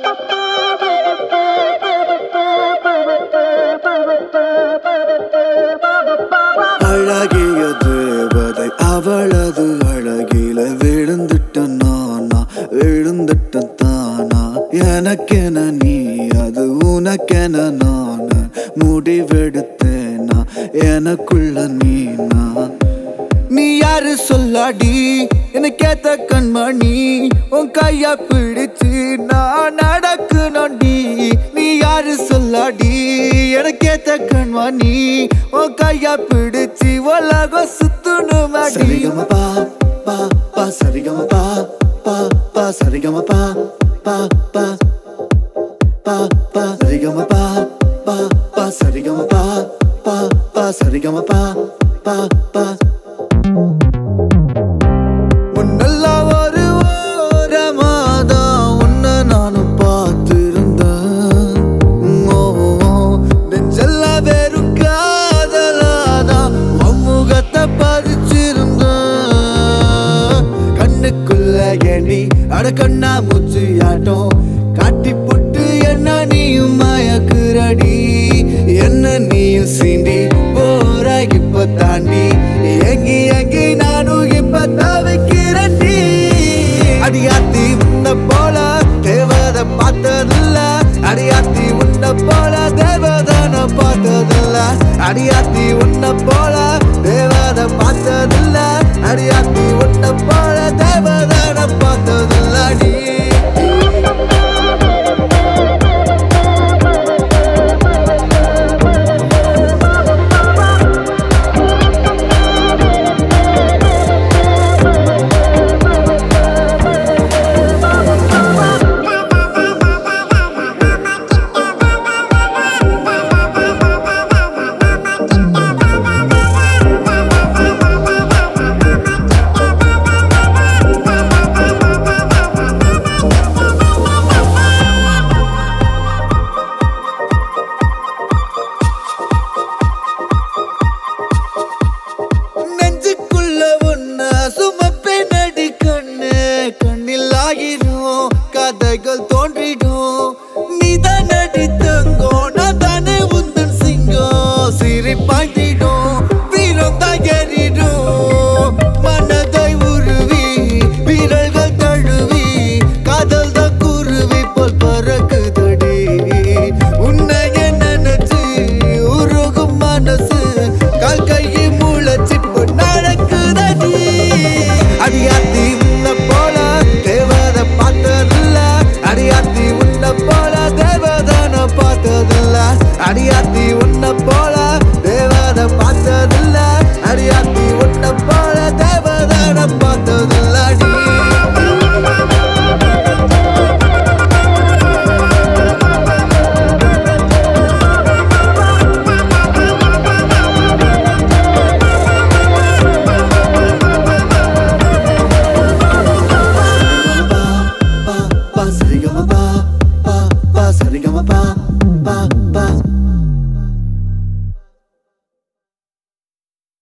அழகிய தேவதை அவளது அழகில விழுந்துட்டன் நானா விழுந்துட்டன் தானா எனக்கென நீ அது உனக்கென நான் முடிவெடுத்தேனா எனக்குள்ள நீனா நீ யாரு சொல்லாடி எனக்கேத்த கண்மணி உன் கைய பிடிச்சு நான் நடக்கணும்டி நீ யாரு சொல்லாடி எனக்கேத்த கண்மணி உன் கைய பிடிச்சு உலகம் சுத்தணுமாடி சரிகம பா பா பா சரிகம பா பா பா சரிகம பா பா பா பா பா சரிகம பா பா பா சரிகம பா பா பா சரிகம பா பா பா முன்னெல்லாம் ஒரு ஓரமாதான் உன்னை நானும் பார்த்திருந்தேன் நெஞ்செல்லாம் வெறும் காதலாதான் முகத்தை பதிச்சிருந்தேன் கண்ணுக்குள்ள எண்ணி அட கண்ணா மூச்சு ஆட்டம் காட்டி புட்டு என்ன நீயும் மயக்குறடி என்ன நீயும் சீண்டி போற இப்ப தாண்டி எங்கி எங்கி நானும் இப்ப தவிக்கிறேன்டி அடியாத்தி உன்ன போல தேவதை பார்த்ததில்ல அடியாத்தி உன்ன போல தேவதான பார்த்ததில்ல அடியாத்தி உன்ன போல தேவதை பார்த்ததில்ல அடியாத்தி உன்ன போல தேவதான பார்த்ததில்ல அடி கண்ணில் ஆகிடும் கதைகள் தோன்றிடும்